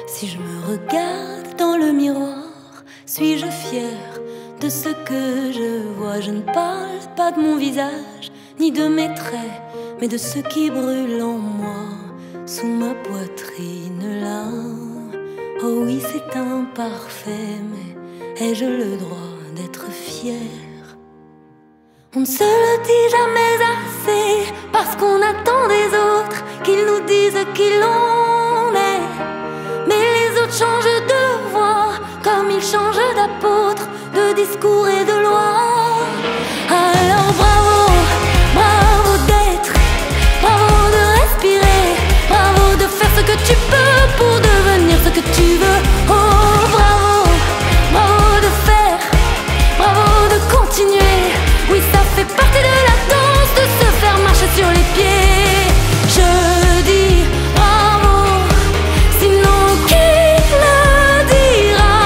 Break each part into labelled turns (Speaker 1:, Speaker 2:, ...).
Speaker 1: Si je me regarde dans le miroir, suis-je fière de ce que je vois? Je ne parle pas de mon visage, ni de mes traits, mais de ce qui brûle en moi, sous ma poitrine là. Oh oui, c'est imparfait, mais ai-je le droit d'être fière? On ne se le dit jamais assez, parce qu'on attend des autres qu'ils nous disent qui l'on est. Mais les autres changent de voix, comme ils changent d'apôtre, de discours et de loi. Alors bravo, bravo d'être, bravo de respirer, bravo de faire ce que tu peux pour devenir ce que tu veux. Oh bravo, bravo de faire, bravo de continuer. Oui, ça fait partie de la danse, de se faire marcher sur les pieds. Je dis bravo, sinon qui le dira?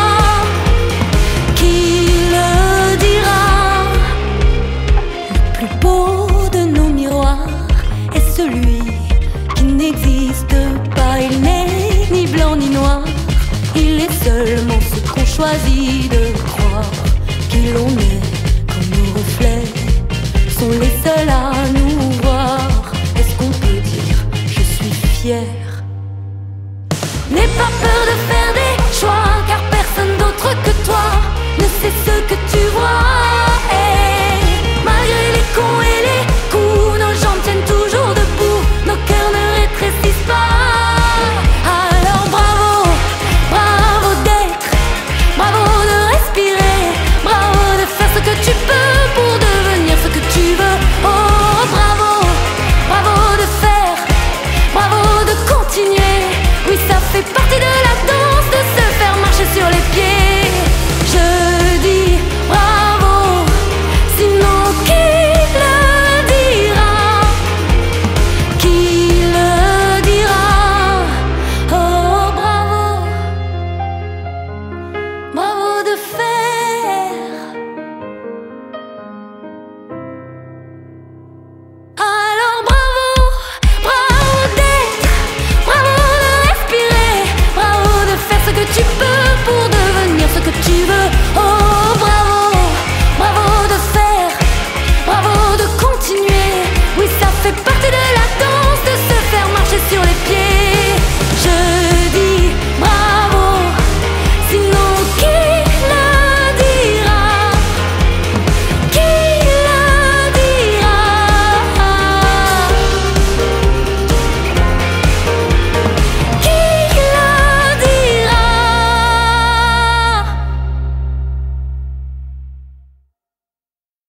Speaker 1: Qui le dira? Le plus beau de nos miroirs est celui qui n'existe pas. Il n'est ni blanc ni noir, il est seulement ce qu'on choisit de